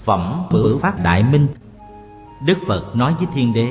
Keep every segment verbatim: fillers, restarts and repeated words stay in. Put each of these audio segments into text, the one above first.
Phẩm Bửu Pháp Đại Minh. Đức Phật nói với Thiên Đế: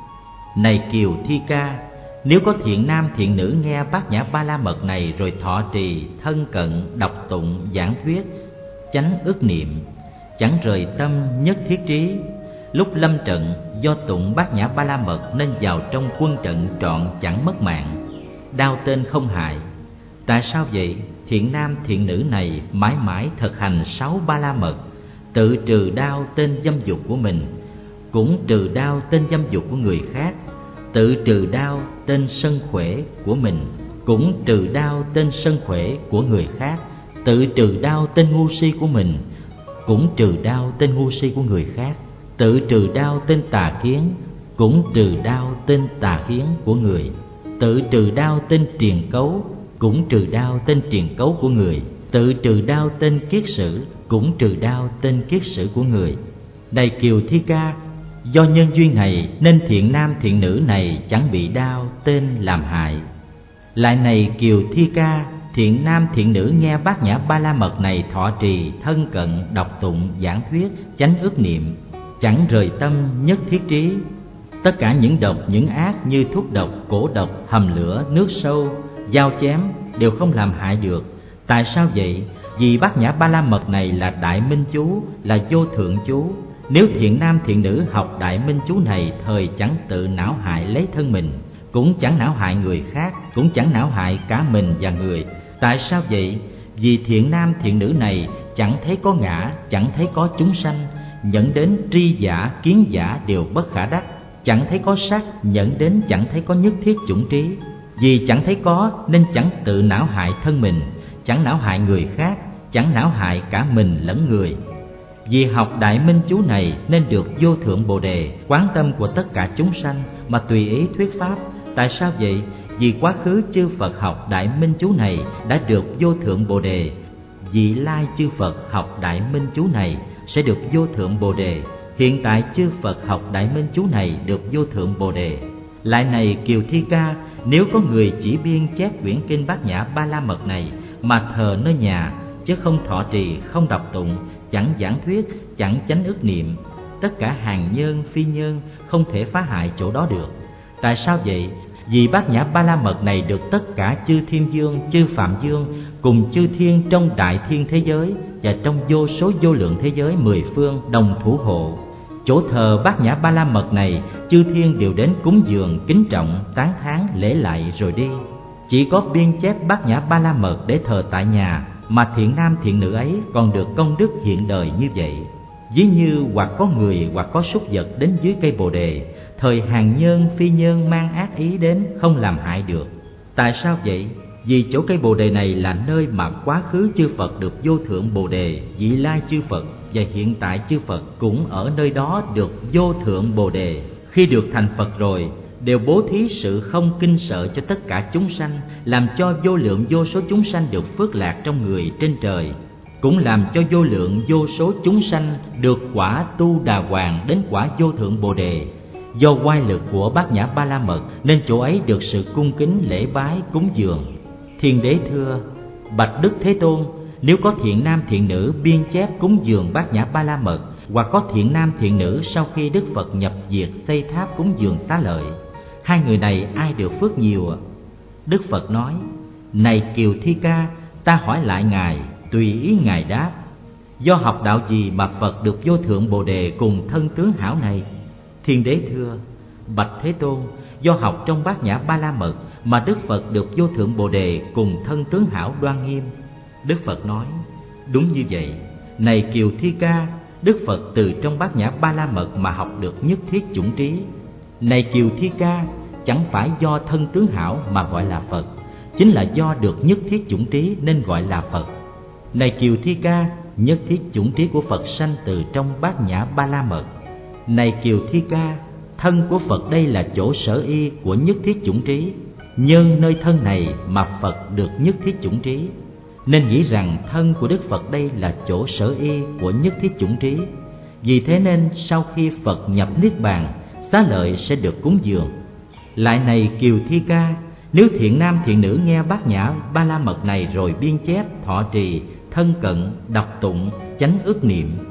Này Kiều Thi Ca, nếu có thiện nam thiện nữ nghe Bát Nhã Ba La Mật này rồi thọ trì, thân cận, đọc tụng, giảng thuyết, chánh ức niệm, chẳng rời tâm, nhất thiết trí, lúc lâm trận do tụng Bát Nhã Ba La Mật nên vào trong quân trận trọn chẳng mất mạng, đao tên không hại. Tại sao vậy? Thiện nam thiện nữ này mãi mãi thực hành sáu Ba La Mật, tự trừ đao tên dâm dục của mình, cũng trừ đao tên dâm dục của người khác, tự trừ đao tên sân khỏe của mình, cũng trừ đao tên sân khỏe của người khác, tự trừ đao tên ngu si của mình, cũng trừ đao tên ngu si của người khác, tự trừ đao tên tà kiến, cũng trừ đao tên tà kiến của người, tự trừ đao tên triền cấu, cũng trừ đao tên triền cấu của người, tự trừ đao tên kiết sử, cũng trừ đao tên kiết sử của người. Này Kiều Thi Ca, do nhân duyên này nên thiện nam thiện nữ này chẳng bị đao tên làm hại. Lại này Kiều Thi Ca, thiện nam thiện nữ nghe Bát Nhã Ba La Mật này thọ trì, thân cận, đọc tụng, giảng thuyết, chánh ức niệm, chẳng rời tâm, nhất thiết trí. Tất cả những độc, những ác như thuốc độc, cổ độc, hầm lửa, nước sâu, dao chém đều không làm hại được. Tại sao vậy? Vì Bát Nhã Ba La Mật này là đại minh chú, là vô thượng chú. Nếu thiện nam thiện nữ học đại minh chú này, thời chẳng tự não hại lấy thân mình, cũng chẳng não hại người khác, cũng chẳng não hại cả mình và người. Tại sao vậy? Vì thiện nam thiện nữ này chẳng thấy có ngã, chẳng thấy có chúng sanh, nhận đến tri giả, kiến giả đều bất khả đắc, chẳng thấy có sắc, nhận đến chẳng thấy có nhất thiết chủng trí. Vì chẳng thấy có nên chẳng tự não hại thân mình, chẳng não hại người khác, chẳng não hại cả mình lẫn người. Vì học đại minh chú này nên được vô thượng bồ đề, quán tâm của tất cả chúng sanh mà tùy ý thuyết pháp. Tại sao vậy? Vì quá khứ chư Phật học đại minh chú này đã được vô thượng bồ đề, vị lai chư Phật học đại minh chú này sẽ được vô thượng bồ đề, hiện tại chư Phật học đại minh chú này được vô thượng bồ đề. Lại này Kiều Thi Ca, nếu có người chỉ biên chép quyển kinh Bát Nhã Ba La Mật này mà thờ nơi nhà, chứ không thọ trì, không đọc tụng, chẳng giảng thuyết, chẳng chánh ức niệm, tất cả hàng nhân phi nhân không thể phá hại chỗ đó được. Tại sao vậy? Vì Bát Nhã Ba La Mật này được tất cả chư thiên dương, chư phạm dương cùng chư thiên trong đại thiên thế giới và trong vô số vô lượng thế giới mười phương đồng thủ hộ. Chỗ thờ Bát Nhã Ba La Mật này, chư thiên đều đến cúng dường, kính trọng, tán thán, lễ lại rồi đi. Chỉ có biên chép Bát Nhã Ba La Mật để thờ tại nhà mà thiện nam thiện nữ ấy còn được công đức hiện đời như vậy. Ví như hoặc có người hoặc có súc vật đến dưới cây bồ đề, thời hàng nhân phi nhân mang ác ý đến không làm hại được. Tại sao vậy? Vì chỗ cây bồ đề này là nơi mà quá khứ chư Phật được vô thượng bồ đề, vị lai chư Phật và hiện tại chư Phật cũng ở nơi đó được vô thượng bồ đề. Khi được thành Phật rồi, đều bố thí sự không kinh sợ cho tất cả chúng sanh, làm cho vô lượng vô số chúng sanh được phước lạc trong người trên trời, cũng làm cho vô lượng vô số chúng sanh được quả tu đà hoàng đến quả vô thượng bồ đề. Do oai lực của Bát Nhã Ba La Mật nên chỗ ấy được sự cung kính lễ bái cúng dường. Thiên Đế thưa: Bạch Đức Thế Tôn, nếu có thiện nam thiện nữ biên chép cúng dường Bát Nhã Ba La Mật, hoặc có thiện nam thiện nữ sau khi Đức Phật nhập diệt xây tháp cúng dường xá lợi, hai người này ai được phước nhiều ạ? Đức Phật nói: Này Kiều Thi Ca, ta hỏi lại Ngài, tùy ý Ngài đáp. Do học đạo gì mà Phật được vô thượng bồ đề cùng thân tướng hảo này? Thiên Đế thưa: Bạch Thế Tôn, do học trong Bát Nhã Ba La Mật mà Đức Phật được vô thượng bồ đề cùng thân tướng hảo đoan nghiêm. Đức Phật nói: Đúng như vậy. Này Kiều Thi Ca, Đức Phật từ trong Bát Nhã Ba La Mật mà học được nhất thiết chủng trí. Này Kiều Thi Ca, chẳng phải do thân tướng hảo mà gọi là Phật, chính là do được nhất thiết chủng trí nên gọi là Phật. Này Kiều Thi Ca, nhất thiết chủng trí của Phật sanh từ trong Bát Nhã Ba La Mật. Này Kiều Thi Ca, thân của Phật đây là chỗ sở y của nhất thiết chủng trí, nhân nơi thân này mà Phật được nhất thiết chủng trí, nên nghĩ rằng thân của Đức Phật đây là chỗ sở y của nhất thiết chủng trí. Vì thế nên sau khi Phật nhập Niết Bàn, xá lợi sẽ được cúng dường. Lại này Kiều Thi Ca, nếu thiện nam thiện nữ nghe Bát Nhã Ba La Mật này rồi biên chép, thọ trì, thân cận, đọc tụng, chánh ức niệm,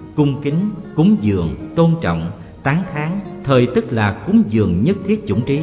cung kính, cúng dường, tôn trọng, tán thán, thời tức là cúng dường nhất thiết chủng trí.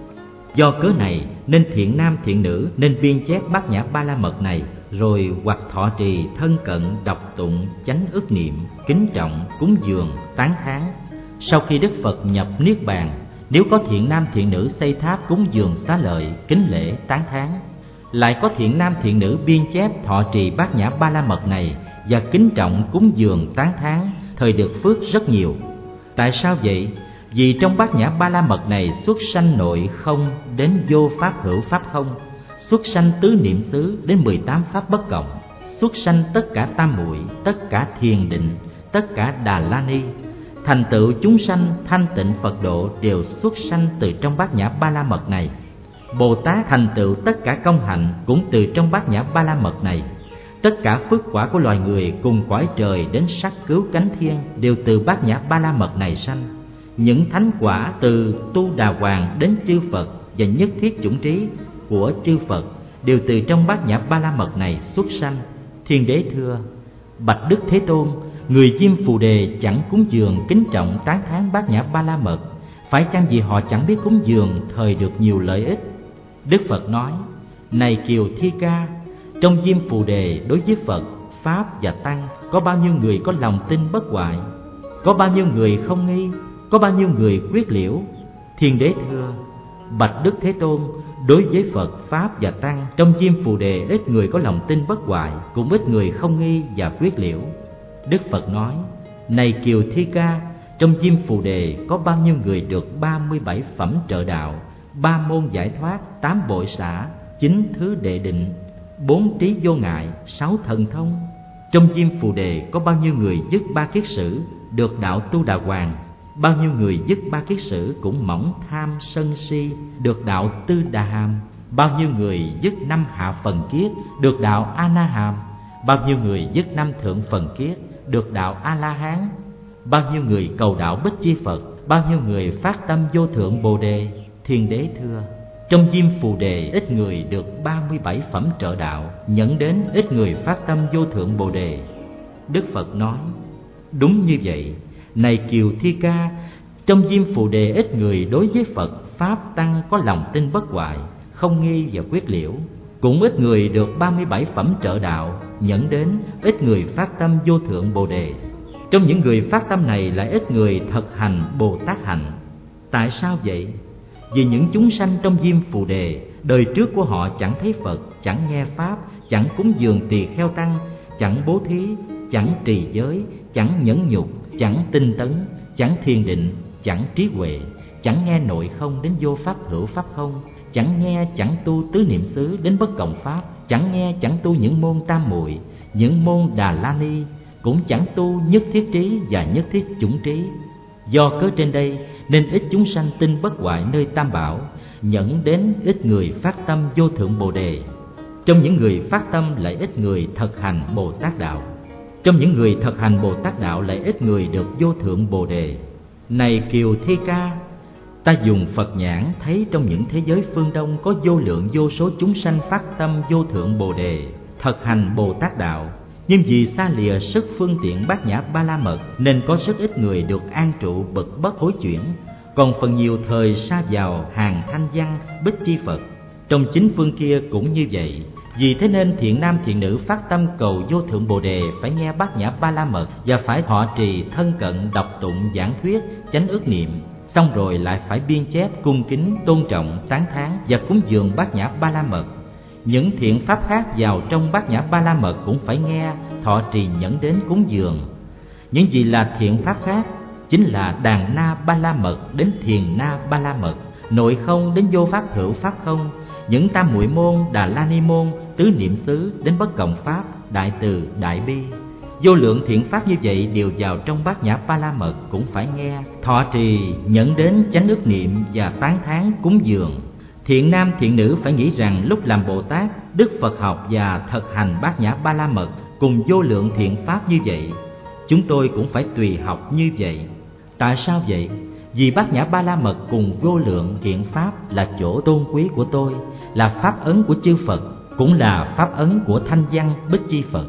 Do cớ này nên thiện nam thiện nữ nên biên chép bát nhã ba la mật này, rồi hoặc thọ trì, thân cận, đọc tụng, chánh ức niệm, kính trọng, cúng dường, tán thán. Sau khi Đức Phật nhập niết bàn, nếu có thiện nam thiện nữ xây tháp cúng dường xá lợi, kính lễ, tán thán, lại có thiện nam thiện nữ biên chép thọ trì bát nhã ba la mật này và kính trọng cúng dường tán thán, thời được phước rất nhiều. Tại sao vậy? Vì trong bát nhã ba la mật này xuất sanh nội không đến vô pháp hữu pháp không, xuất sanh tứ niệm xứ đến mười tám pháp bất cộng, xuất sanh tất cả tam muội, tất cả thiền định, tất cả đà la ni. Thành tựu chúng sanh thanh tịnh Phật độ đều xuất sanh từ trong bát nhã ba la mật này. Bồ Tát thành tựu tất cả công hạnh cũng từ trong bát nhã ba la mật này. Tất cả phước quả của loài người cùng cõi trời đến sắc cứu cánh thiên đều từ bát nhã ba la mật này sanh. Những thánh quả từ Tu Đà Hoàng đến chư Phật và nhất thiết chủng trí của chư Phật đều từ trong bát nhã ba la mật này xuất sanh. Thiên đế thưa: Bạch Đức Thế Tôn, người Diêm Phù Đề chẳng cúng dường kính trọng tán thán bát nhã ba la mật, phải chăng vì họ chẳng biết cúng dường thời được nhiều lợi ích? Đức Phật nói: Này Kiều Thi Ca, trong Diêm Phù Đề đối với Phật, Pháp và Tăng có bao nhiêu người có lòng tin bất hoại, có bao nhiêu người không nghi, có bao nhiêu người quyết liễu? Thiên đế thưa: Bạch Đức Thế Tôn, đối với Phật, Pháp và Tăng trong Diêm Phù Đề ít người có lòng tin bất hoại, cũng ít người không nghi và quyết liễu. Đức Phật nói: Này Kiều Thi Ca, trong Diêm Phù Đề có bao nhiêu người được ba mươi bảy phẩm trợ đạo, ba môn giải thoát, tám bội xả, chín thứ đệ định, bốn trí vô ngại, sáu thần thông? Trong Diêm Phù Đề có bao nhiêu người dứt ba kiết sử được đạo Tu Đà Hoàng, bao nhiêu người dứt ba kiết sử cũng mỏng tham sân si được đạo Tư Đà Hàm, bao nhiêu người dứt năm hạ phần kiết được đạo A Na Hàm, bao nhiêu người dứt năm thượng phần kiết được đạo A La Hán, bao nhiêu người cầu đạo Bích Chi Phật, bao nhiêu người phát tâm vô thượng Bồ Đề? Thiên đế thưa: Trong Diêm Phù Đề ít người được ba mươi bảy phẩm trợ đạo, nhẫn đến ít người phát tâm vô thượng Bồ Đề. Đức Phật nói: Đúng như vậy. Này Kiều Thi Ca, trong Diêm Phù Đề ít người đối với Phật, Pháp, Tăng có lòng tin bất hoại, không nghi và quyết liễu, cũng ít người được ba mươi bảy phẩm trợ đạo, nhẫn đến ít người phát tâm vô thượng Bồ Đề. Trong những người phát tâm này lại ít người thực hành Bồ Tát hạnh. Tại sao vậy? Vì những chúng sanh trong Diêm Phù Đề, đời trước của họ chẳng thấy Phật, chẳng nghe Pháp, chẳng cúng dường tỳ kheo tăng, chẳng bố thí, chẳng trì giới, chẳng nhẫn nhục, chẳng tinh tấn, chẳng thiền định, chẳng trí huệ, chẳng nghe nội không đến vô pháp hữu pháp không, chẳng nghe chẳng tu tứ niệm xứ đến bất cộng pháp, chẳng nghe chẳng tu những môn tam muội, những môn Đà La Ni, cũng chẳng tu nhất thiết trí và nhất thiết chủng trí. Do cớ trên đây nên ít chúng sanh tin bất hoại nơi Tam Bảo, nhẫn đến ít người phát tâm vô thượng Bồ Đề. Trong những người phát tâm lại ít người thực hành Bồ Tát đạo. Trong những người thực hành Bồ Tát đạo lại ít người được vô thượng Bồ Đề. Này Kiều Thi Ca, ta dùng Phật nhãn thấy trong những thế giới phương Đông có vô lượng vô số chúng sanh phát tâm vô thượng Bồ Đề, thực hành Bồ Tát đạo. Nhưng vì xa lìa sức phương tiện bát nhã ba la mật nên có rất ít người được an trụ bậc bất hối chuyển, còn phần nhiều thời sa vào hàng thanh văn Bích Chi Phật. Trong chính phương kia cũng như vậy. Vì thế nên thiện nam thiện nữ phát tâm cầu vô thượng Bồ Đề phải nghe bát nhã ba la mật và phải thọ trì, thân cận, đọc tụng, giảng thuyết, chánh ước niệm, xong rồi lại phải biên chép, cung kính, tôn trọng, tán thán và cúng dường bát nhã ba la mật. Những thiện pháp khác vào trong bát nhã ba la mật cũng phải nghe, thọ trì, nhẫn đến, cúng dường. Những gì là thiện pháp khác chính là đàn na ba la mật đến thiền na ba la mật, nội không đến vô pháp hữu pháp không, những tam muội môn, Đà La Ni môn, tứ niệm xứ đến bất cộng pháp, đại từ, đại bi. Vô lượng thiện pháp như vậy đều vào trong bát nhã ba la mật cũng phải nghe, thọ trì, nhẫn đến, chánh ước niệm và tán thán, cúng dường. Thiện nam thiện nữ phải nghĩ rằng lúc làm Bồ Tát, Đức Phật học và thực hành bát nhã ba la mật cùng vô lượng thiện pháp như vậy, chúng tôi cũng phải tùy học như vậy. Tại sao vậy? Vì bát nhã ba la mật cùng vô lượng thiện pháp là chỗ tôn quý của tôi, là pháp ấn của chư Phật, cũng là pháp ấn của thanh văn Bích Chi Phật.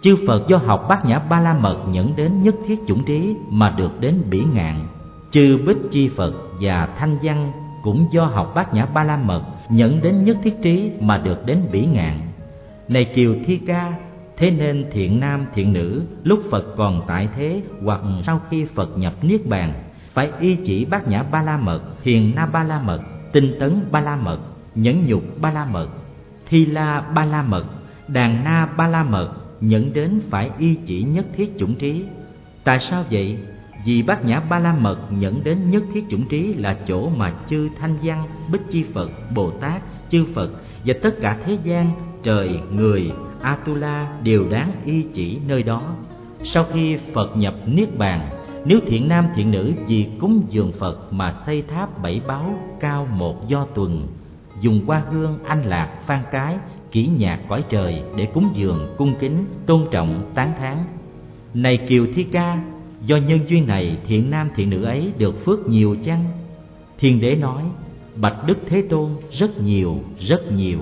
Chư Phật do học Bát Nhã Ba La Mật nhẫn đến nhất thiết chủng trí mà được đến Bỉ Ngạn. Chư Bích Chi Phật và Thanh Văn cũng do học Bát Nhã Ba La Mật nhẫn đến nhất thiết trí mà được đến Bỉ Ngạn. Này Kiều Thi Ca, thế nên thiện nam thiện nữ lúc Phật còn tại thế hoặc sau khi Phật nhập Niết Bàn phải y chỉ Bát Nhã Ba La Mật, Hiền Na Ba La Mật, Tinh Tấn Ba La Mật, Nhẫn Nhục Ba La Mật, Thi La Ba La Mật, Đàn Na Ba La Mật, nhẫn đến phải y chỉ nhất thiết chủng trí. Tại sao vậy? Vì Bát Nhã Ba La Mật nhẫn đến nhất thiết chủng trí là chỗ mà chư Thanh Văn, Bích Chi Phật, Bồ Tát, chư Phật và tất cả thế gian, trời, người, Atula đều đáng y chỉ nơi đó. Sau khi Phật nhập Niết Bàn, nếu thiện nam thiện nữ vì cúng dường Phật mà xây tháp bảy báu cao một do tuần, dùng hoa hương, anh lạc, phan cái, kỹ nhạc cõi trời để cúng dường, cung kính, tôn trọng, tán thán. Này Kiều Thi Ca, do nhân duyên này thiện nam thiện nữ ấy được phước nhiều chăng? Thiên Đế nói: Bạch Đức Thế Tôn, rất nhiều, rất nhiều.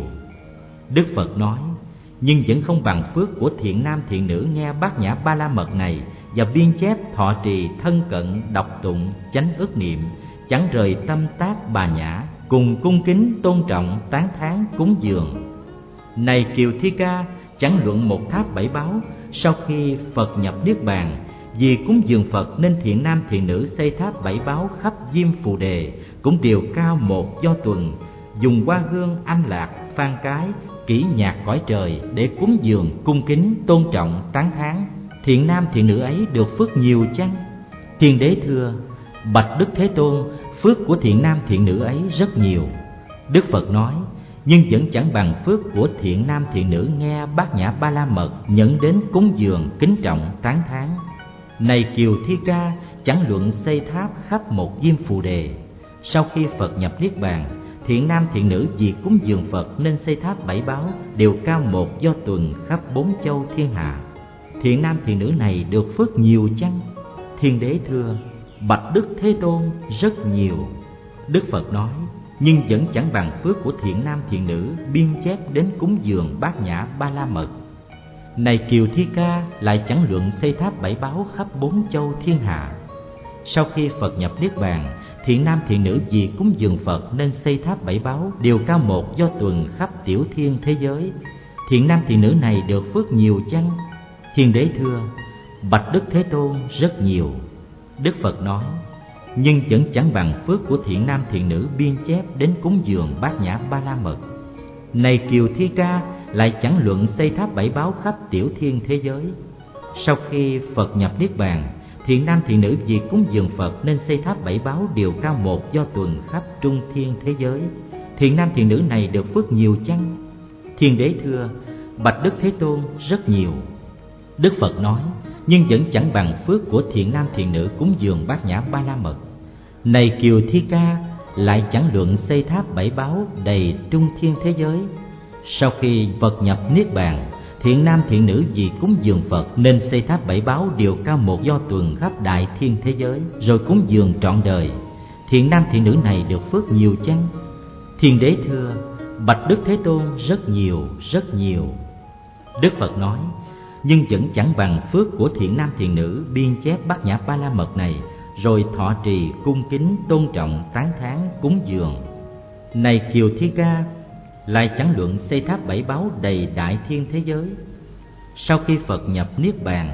Đức Phật nói: nhưng vẫn không bằng phước của thiện nam thiện nữ nghe Bát Nhã Ba La Mật này và biên chép, thọ trì, thân cận, đọc tụng, chánh ức niệm, chẳng rời tâm tác bà nhã, cùng cung kính, tôn trọng, tán thán, cúng dường. Này Kiều Thi Ca, chẳng luận một tháp bảy báu, sau khi Phật nhập Niết Bàn, vì cúng dường Phật nên thiện nam thiện nữ xây tháp bảy báu khắp Diêm Phù Đề, cũng đều cao một do tuần, dùng hoa hương, anh lạc, phan cái, kỹ nhạc cõi trời để cúng dường, cung kính, tôn trọng, tán thán. Thiện nam thiện nữ ấy được phước nhiều chăng? Thiên Đế thưa: Bạch Đức Thế Tôn, phước của thiện nam thiện nữ ấy rất nhiều. Đức Phật nói: nhưng vẫn chẳng bằng phước của thiện nam thiện nữ nghe Bát Nhã Ba La Mật nhẫn đến cúng dường, kính trọng, tán thán. Này Kiều Thi Ca, chẳng luận xây tháp khắp một Diêm Phù Đề, sau khi Phật nhập Niết Bàn, thiện nam thiện nữ vì cúng dường Phật nên xây tháp bảy báu đều cao một do tuần khắp bốn châu thiên hạ. Thiện nam thiện nữ này được phước nhiều chăng? Thiên Đế thưa: Bạch Đức Thế Tôn, rất nhiều. Đức Phật nói: nhưng vẫn chẳng bằng phước của thiện nam thiện nữ biên chép đến cúng dường Bát Nhã Ba La Mật. Này Kiều Thi Ca, lại chẳng luận xây tháp bảy báu khắp bốn châu thiên hạ. Sau khi Phật nhập Niết Bàn, thiện nam thiện nữ vì cúng dường Phật nên xây tháp bảy báu đều cao một do tuần khắp tiểu thiên thế giới. Thiện nam thiện nữ này được phước nhiều chăng? Thiên Đế thưa: Bạch Đức Thế Tôn, rất nhiều. Đức Phật nói: nhưng vẫn chẳng bằng phước của thiện nam thiện nữ biên chép đến cúng dường Bát Nhã Ba La Mật. Này Kiều Thi Ca, lại chẳng luận xây tháp bảy báu khắp tiểu thiên thế giới. Sau khi Phật nhập Niết Bàn, thiện nam thiện nữ vì cúng dường Phật nên xây tháp bảy báu đều cao một do tuần khắp trung thiên thế giới. Thiện nam thiện nữ này được phước nhiều chăng? Thiên Đế thưa: Bạch Đức Thế Tôn, rất nhiều. Đức Phật nói: nhưng vẫn chẳng bằng phước của thiện nam thiện nữ cúng dường Bát Nhã Ba La Mật. Này Kiều Thi Ca, lại chẳng luận xây tháp bảy báu đầy trung thiên thế giới. Sau khi Phật nhập Niết Bàn, thiện nam thiện nữ vì cúng dường Phật nên xây tháp bảy báu đều cao một do tuần khắp đại thiên thế giới, rồi cúng dường trọn đời. Thiện nam thiện nữ này được phước nhiều chăng? Thiên Đế thưa: Bạch Đức Thế Tôn, rất nhiều, rất nhiều. Đức Phật nói: nhưng vẫn chẳng bằng phước của thiện nam thiện nữ biên chép Bát Nhã Ba La Mật này, rồi thọ trì, cung kính, tôn trọng, tán thán, cúng dường. Này Kiều Thi Ca, lại chẳng luận xây tháp bảy báu đầy đại thiên thế giới. Sau khi Phật nhập Niết Bàn,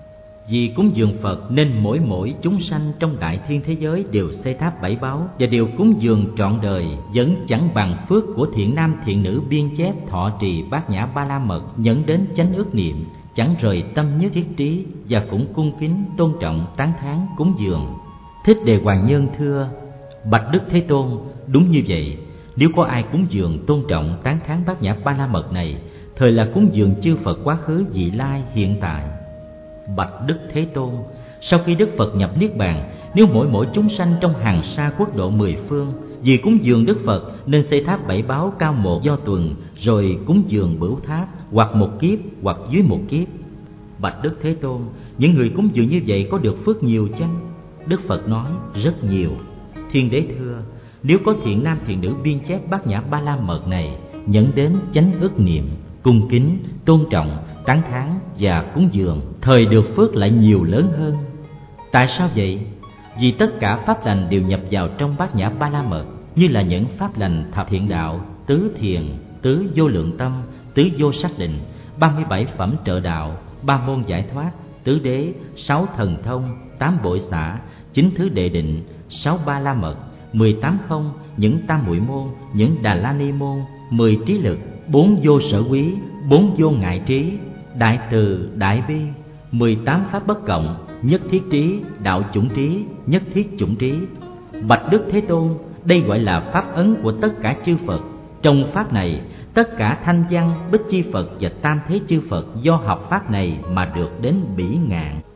vì cúng dường Phật nên mỗi mỗi chúng sanh trong đại thiên thế giới đều xây tháp bảy báu và đều cúng dường trọn đời, vẫn chẳng bằng phước của thiện nam thiện nữ biên chép, thọ trì Bát Nhã Ba La Mật nhẫn đến chánh ước niệm, chẳng rời tâm nhất thiết trí, và cũng cung kính, tôn trọng, tán thán, cúng dường. Thích Đề Hoàng Nhân thưa: Bạch Đức Thế Tôn, đúng như vậy. Nếu có ai cúng dường, tôn trọng, tán thán Bát Nhã Ba La Mật này, thời là cúng dường chư Phật quá khứ, vị lai, hiện tại. Bạch Đức Thế Tôn, sau khi Đức Phật nhập Niết Bàn, nếu mỗi mỗi chúng sanh trong hàng sa quốc độ mười phương vì cúng dường Đức Phật nên xây tháp bảy báu cao một do tuần, rồi cúng dường bửu tháp, hoặc một kiếp hoặc dưới một kiếp. Bạch Đức Thế Tôn, những người cúng dường như vậy có được phước nhiều chăng? Đức Phật nói: rất nhiều. Thiên Đế thưa: nếu có thiện nam thiện nữ biên chép Bát Nhã Ba La Mật này, nhẫn đến chánh ức niệm, cung kính, tôn trọng, tán thán và cúng dường, thời được phước lại nhiều lớn hơn. Tại sao vậy? Vì tất cả pháp lành đều nhập vào trong bát nhã ba la mật, như là những pháp lành thập thiện đạo, tứ thiền, tứ vô lượng tâm, tứ vô sắc định, ba mươi bảy phẩm trợ đạo, ba môn giải thoát, tứ đế, sáu thần thông, tám bội xả, chín thứ đệ định, sáu ba la mật, mười tám không, những tam muội môn, những đà la ni môn, mười trí lực, bốn vô sở quý, bốn vô ngại trí, đại từ, đại bi, mười tám pháp bất cộng, nhất thiết trí, đạo chủng trí, nhất thiết chủng trí. Bạch Đức Thế Tôn, đây gọi là pháp ấn của tất cả chư Phật. Trong pháp này, tất cả thanh văn, bích chi Phật và tam thế chư Phật do học pháp này mà được đến bỉ ngạn.